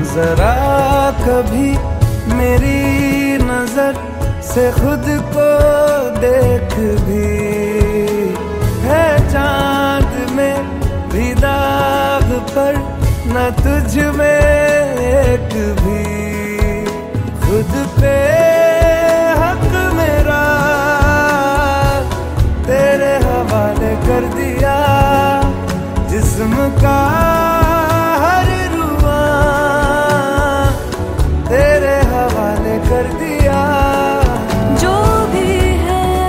जरा कभी मेरी नजर से खुद को देख भी, है चांद में भी दाग पर न तुझ में एक भी। खुद पे हक मेरा तेरे हवाले कर दिया, जिस्म का